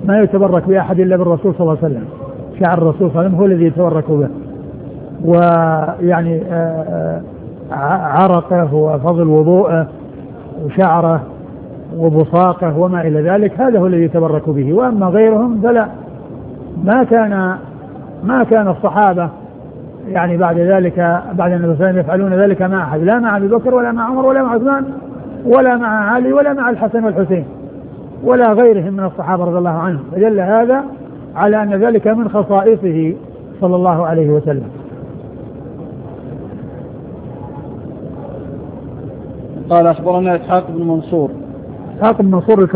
ما يتبرك بأحد إلا بالرسول صلى الله عليه وسلم. شعر الرسول صلى الله عليه وسلم هو الذي يتبرك به، ويعني عرقه وفضل وضوءه وشعره وبصاقه وما إلى ذلك، هذا هو الذي يتبرك به. وأما غيرهم فلا، ما كان الصحابة يعني بعد ذلك بعد النبي صلى الله عليه وسلم يفعلون ذلك مع أحد، لا مع أبي بكر ولا مع عمر ولا مع عثمان ولا مع علي ولا مع الحسن والحسين ولا غيرهم من الصحابة رضي الله عنهم، فدل هذا على أن ذلك من خصائصه صلى الله عليه وسلم. قال أخبرنا إسحاق بن منصور